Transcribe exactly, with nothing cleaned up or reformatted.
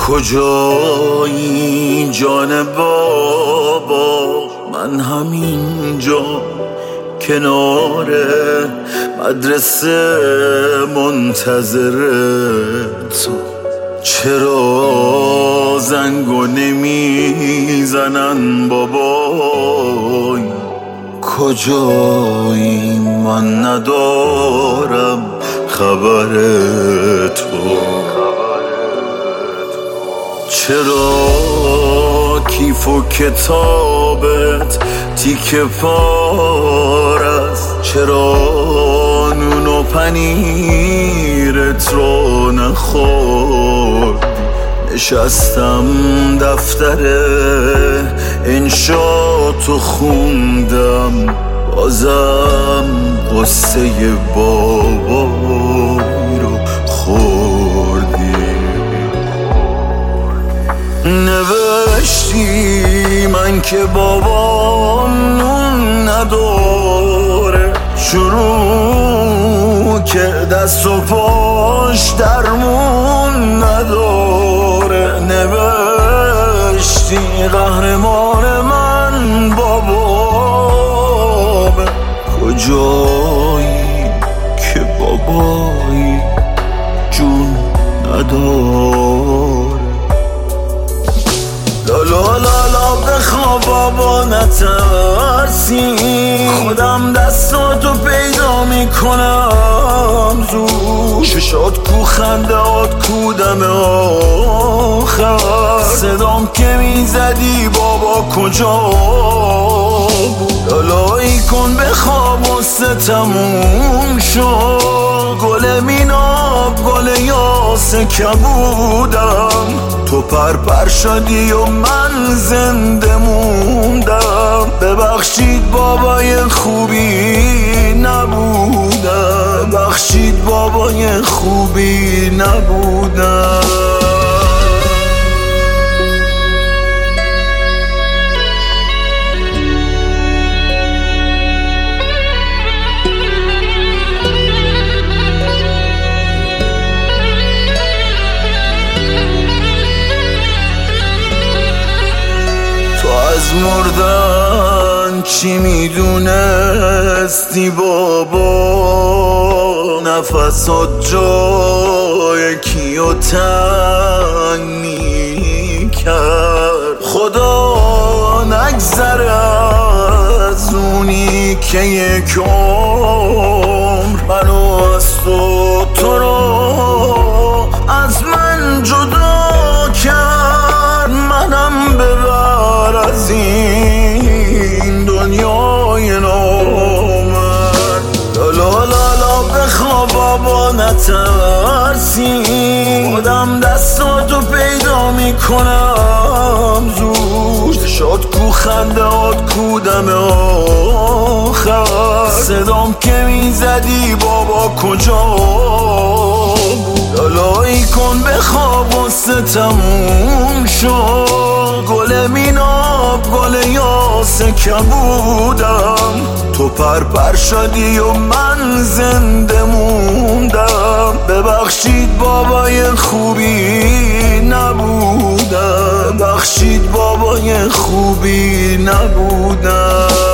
کجایی جان بابا؟ من همینجا کنار مدرسه منتظر تو. چرا زنگو نمیزنن بابای؟ کجایی من ندارم خبر تو. چرا کیف و کتابت تیکه پار است؟ چرا نون و پنیرت رو نخوردی؟ نشستم دفتر انشاتو خوندم، بازم قصه بابایی رو خوردی. نوشتی من که بابا نون نداره، شروع که دست و پاش درمون نداره. نوشتی قهرمان من بابا، کجایی که بابایی جون نداره. لالا لالا بخواب بابا نترسی، خودم دستاتو پیدا میکنم زود. چشات کو خندهات کو دم آخر، صدام که میزدی بابا کجا بود؟ لالایی کن بخواب و ستمون شد. گل میناب گل یاسه کبودم، تو پر پر شدی و من زنده موندم. ببخشید بابای خوبی نبودم، ببخشید بابای خوبی نبودم. از مردن چی میدونستی بابا؟ نفسات جای کیو تنگ میکرد. خدا نگذره از اونی که یک عمر منو از تو تو رو از من جدا کرد. منم ببر از این دنیای نامرد. لالا لالا بخواب بابا نترسی، خودم دستاتو پیدا میکنم زود. چشات کو خندهات کو دم آخر، صدام که میزدی بابا کجا بود؟ لالایی کن بخواب و ستمون شد. گل میناب گل یاسه کبودم، تو پر پر شدی و من زنده موندم. ببخشید بابای خوبی نبودم، ببخشید بابای خوبی نبودم.